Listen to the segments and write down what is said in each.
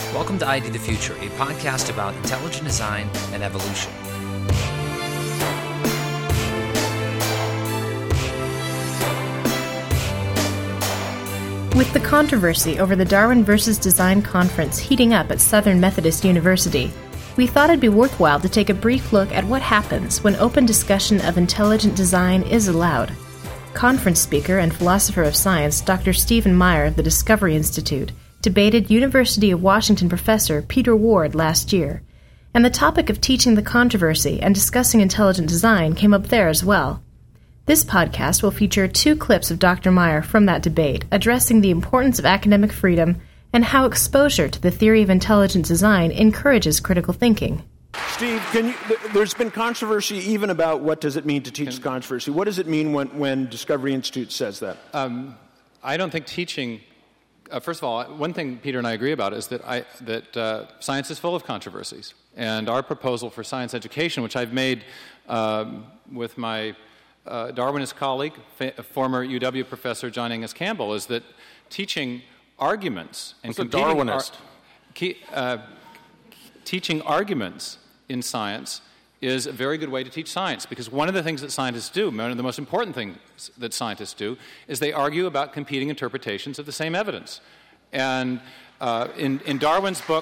Welcome to ID the Future, a podcast about intelligent design and evolution. With the controversy over the Darwin versus Design Conference heating up at Southern Methodist University, we thought it'd be worthwhile to take a brief look at what happens when open discussion of intelligent design is allowed. Conference speaker and philosopher of science Dr. Stephen Meyer of the Discovery Institute debated University of Washington professor Peter Ward last year, and the topic of teaching the controversy and discussing intelligent design came up there as well. This podcast will feature 2 clips of Dr. Meyer from that debate addressing the importance of academic freedom and how exposure to the theory of intelligent design encourages critical thinking. Steve, there's been controversy even about what does it mean to teach controversy. What does it mean when Discovery Institute says that? I don't think teaching... first of all, one thing Peter and I agree about is that science is full of controversies. And our proposal for science education, which I've made with my Darwinist colleague, former UW professor John Angus Campbell, is that teaching arguments and teaching arguments in science is a very good way to teach science, because one of the things that scientists do, one of the most important things that scientists do, is they argue about competing interpretations of the same evidence. And in Darwin's book,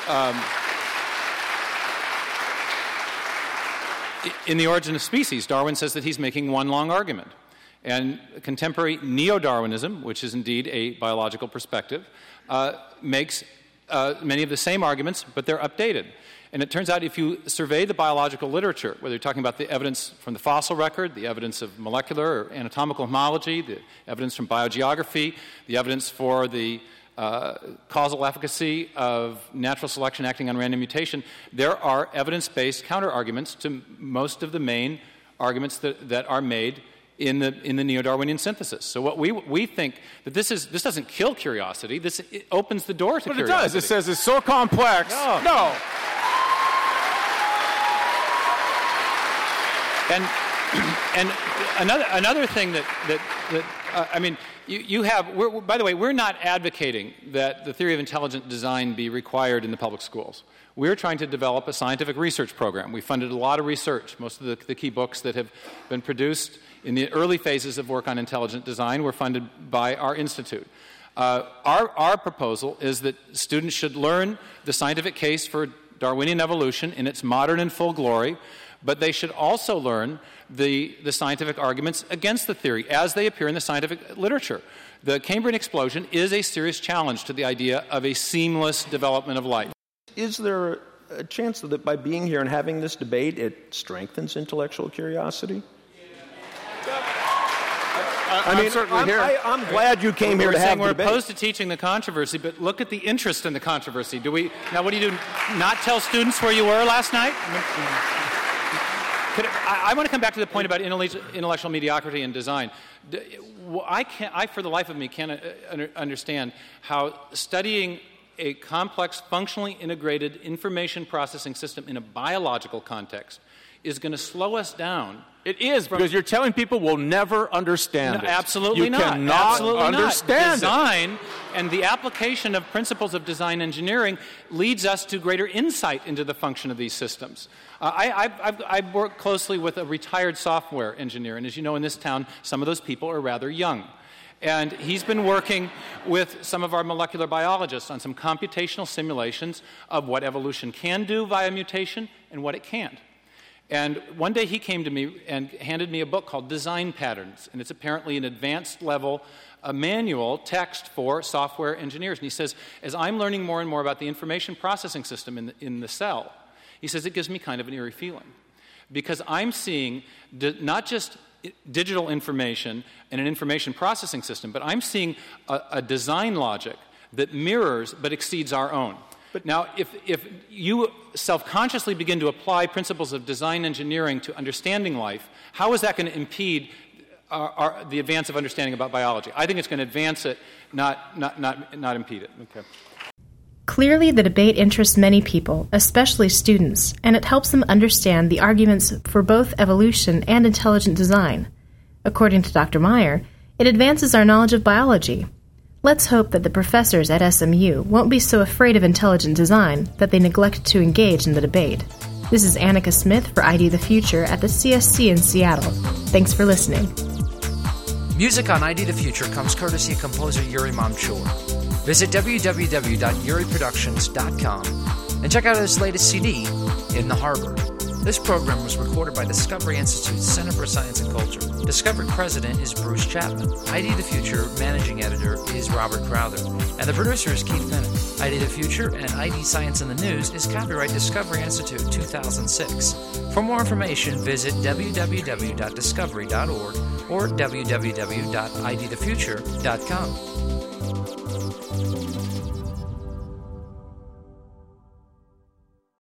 In The Origin of Species, Darwin says that he's making one long argument. And contemporary neo-Darwinism, which is indeed a biological perspective, makes many of the same arguments, but they're updated. And it turns out if you survey the biological literature, whether you're talking about the evidence from the fossil record, the evidence of molecular or anatomical homology, the evidence from biogeography, the evidence for the causal efficacy of natural selection acting on random mutation, there are evidence-based counter-arguments to most of the main arguments that are made in the neo-Darwinian synthesis. So what we think that this doesn't kill curiosity. It opens the door to curiosity. But it does. It says it's so complex. No. And another thing by the way, we're not advocating that the theory of intelligent design be required in the public schools. We're trying to develop a scientific research program. We funded a lot of research. Most of the key books that have been produced in the early phases of work on intelligent design were funded by our institute. Our proposal is that students should learn the scientific case for Darwinian evolution in its modern and full glory, but they should also learn the scientific arguments against the theory as they appear in the scientific literature. The Cambrian explosion is a serious challenge to the idea of a seamless development of life. Is there a chance that by being here and having this debate, it strengthens intellectual curiosity? I'm certainly here. I'm glad you came here to have the debate. We're opposed to teaching the controversy, but look at the interest in the controversy. Now, what do you do? Not tell students where you were last night? I want to come back to the point about intellectual mediocrity in design. I, for the life of me, can't understand how studying a complex, functionally integrated information processing system in a biological context is going to slow us down. It is, because you're telling people we'll never understand it. Absolutely not. You cannot understand Design and the application of principles of design engineering leads us to greater insight into the function of these systems. I've worked closely with a retired software engineer, and as you know, in this town, some of those people are rather young. And he's been working with some of our molecular biologists on some computational simulations of what evolution can do via mutation and what it can't. And one day he came to me and handed me a book called Design Patterns, and it's apparently an advanced level manual text for software engineers. And he says, as I'm learning more and more about the information processing system in the cell, he says it gives me kind of an eerie feeling, because I'm seeing not just digital information and an information processing system, but I'm seeing a design logic that mirrors but exceeds our own. But now, if you self-consciously begin to apply principles of design engineering to understanding life, how is that going to impede the advance of understanding about biology? I think it's going to advance it, not impede it. Okay. Clearly, the debate interests many people, especially students, and it helps them understand the arguments for both evolution and intelligent design. According to Dr. Meyer, it advances our knowledge of biology. Let's hope that the professors at SMU won't be so afraid of intelligent design that they neglect to engage in the debate. This is Annika Smith for ID the Future at the CSC in Seattle. Thanks for listening. Music on ID the Future comes courtesy of composer Yuri Mamchur. Visit www.yuriproductions.com and check out his latest CD, In the Harbor. This program was recorded by Discovery Institute's Center for Science and Culture. Discovery President is Bruce Chapman. ID the Future Managing Editor is Robert Crowther. And the producer is Keith Bennett. ID the Future and ID Science in the News is copyright Discovery Institute 2006. For more information, visit www.discovery.org or www.idthefuture.com.